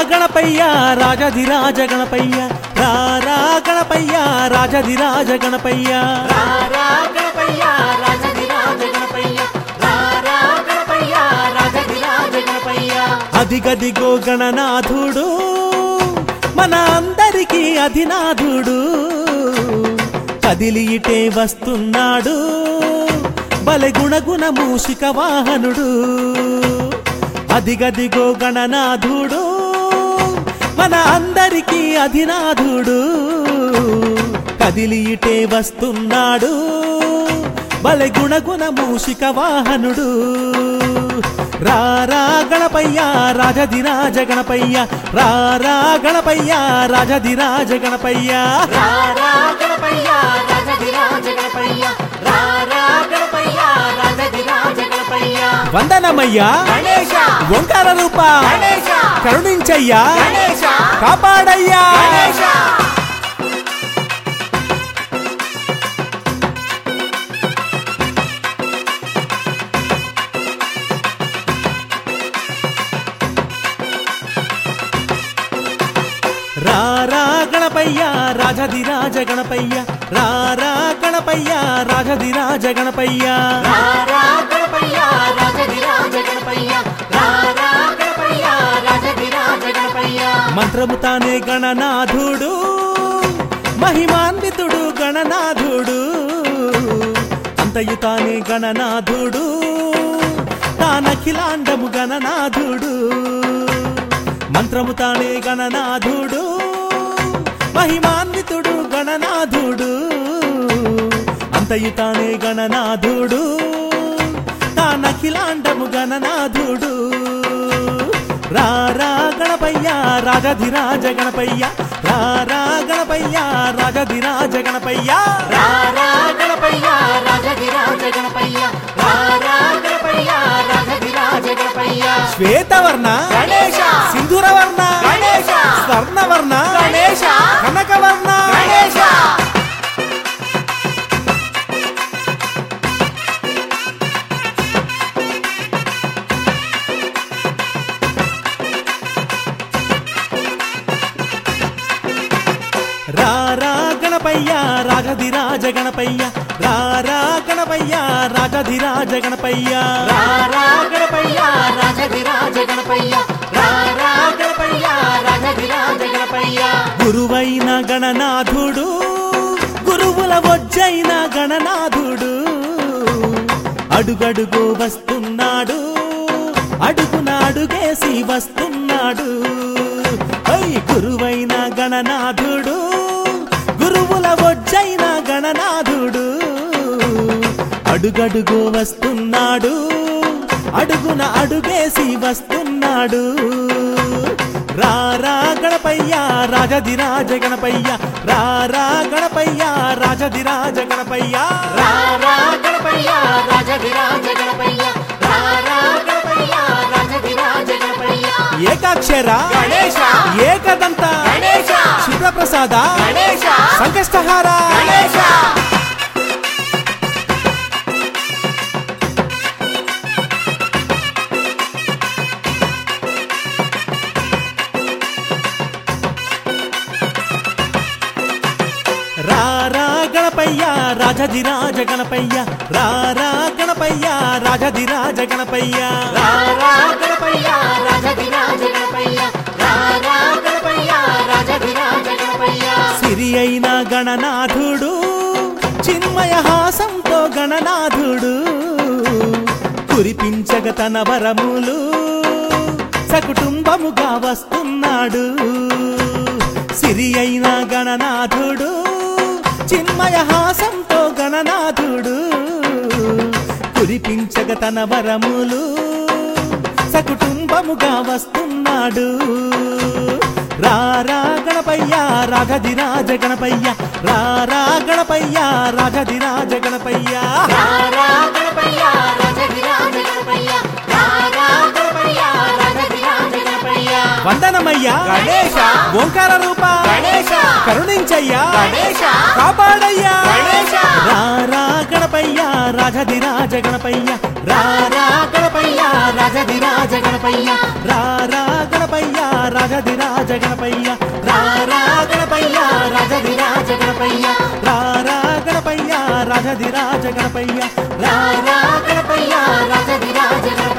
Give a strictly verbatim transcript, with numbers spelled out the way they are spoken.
గణపయ్య రాజధిరాజ గణపయ్య రారా గణపయ్య రాజధిరాజ గణపయ్య రారా గణపయ్య రాజధిరాజ గణపయ్య రారా గణపయ్య రాజధిరాజ గణపయ్య అదిగదిగో గణనాథుడు మన అందరికీ అధినాథుడు కదిలి ఇటే వస్తున్నాడు బలె గుణగుణ మూషిక వాహనుడు అదిగదిగో గణనాథుడు మన అందరికీ అధినాథుడు కదిలి ఇటే వస్తున్నాడు బలె గుణగుణ మూషిక వాహనుడు రారా గణపయ్య రాజధిరాజ గణపయ్య రారా గణపయ్య రాజధిరాజ గణపయ్య రారా గణపయ్య రాజధిరాజ గణపయ్య రారా గణపయ్య రాజధిరాజ గణపయ్య వందనమయ్యా గణేశ ఓంకార రూప గణేశ కరుణించయ్యా గణేశ కాపాడయ్యా గణేశ రారా గణపయ్య రాజధిరాజ గణపయ్య రారా గణపయ్య రాజధిరాజ గణపయ్య రారా గణపయ్య రాజధిరాజ గణపయ్య రారా గణపయ్య రాజధిరాజ గణపయ్య మంత్రము తానే గణనాథుడు మహిమాన్వితుడు గణనాథుడు అంతయు తానే గణనాథుడు తానఖిలాండము గణనాథుడు మంత్రము తానే గణనాథుడు మహిమాన్వితుడు గణనాథుడు అంతయు తానే గణనాథుడు తానఖిలాండము గణనాథుడు రారా గణపయ్య రాజధిరాజ గణపయ్య రారా గణపయ్య రాజధిరాజ గణపయ్య రారా గణపయ్య రాజధిరాజ గణపయ్య రారా గణపయ్య రాజధిరాజ గణపయ్య శ్వేతవర్ణ గణేశ సింధూరవర్ణ గణేశ స్వర్ణవర్ణ గణేశ కనకవర్ణ గణేశ రారా గణపయ్య రాజధిరాజ గణపయ్య రారా గణపయ్య రాజధిరాజ గణపయ్య రారా గణపయ్య రాజధిరాజ గణపయ్య రారా గణపయ్య రాజధిరాజ గణపయ్య గురువైన గణనాథుడు గురువుల వజ్జైన గణనాథుడు అడుగడుగు వస్తున్నాడు అడుగున అడుగేసి వస్తున్నాడు ఐ గురువైన గణనాథుడు గురువుల వజ్జైన గణనాథుడు అడుగడుగు వస్తున్నాడు అడుగున అడుగేసి వస్తున్నాడు రారా గణపయ్య రాజధిరాజ గణపయ్య రారా గణపయ్య రాజధిరాజ గణపయ్య రారా గణపయ్య రాజధిరాజ గణపయ్య రారా గణపయ్య రాజధిరాజ గణపయ్య ఏకాక్షర గణేశ ఏకదంత గణేశ శుభ్రప్రసాద గణేశ సంకష్టహార గణేశ రారా గణపయ్య రాజధిరాజ గణపయ్య రారా గణపయ్య రాజధిరాజ గణపయ్య రారా గణపయ్య రాజధిరాజ గణపయ్య రారా గణపయ్య రాజధిరాజ గణపయ్య సిరి అయిన గణనాథుడు చిన్మయ హాసంతో గణనాథుడు కురిపించగ తన వరములు సకుటుంబముగా వస్తున్నాడు సిరి అయిన గణనాథుడు చిన్మయ హాసంతో గణనాథుడు కురిపించగ తన వరములు సకుటుంబముగా వస్తున్నాడు రారా గణపయ్య రాజధిరాజ గణపయ్య రారా గణపయ్య రాజధిరాజ గణపయ్య రారా గణపయ్య రాజధిరాజ గణపయ్య రారా గణపయ్య రాజధిరాజ గణపయ్య వందనమయ్యా గణేశ ఓంకార రూప గణేశ కరుణించయ్యా గణేశ కాపాడయ్యా గణేశ రారా గణపయ్య రాజధిరాజ గణపయ్య రారా గణపయ్య రాజధిరాజ గణపయ్య రారా గణపయ్య రాజధిరాజ గణపయ్య రారా గణపయ్య రాజధిరాజ గణపయ్య రారా గణపయ్య రాజధిరాజ గణపయ్య రారా గణపయ్య రాజధిరాజ గణపయ్య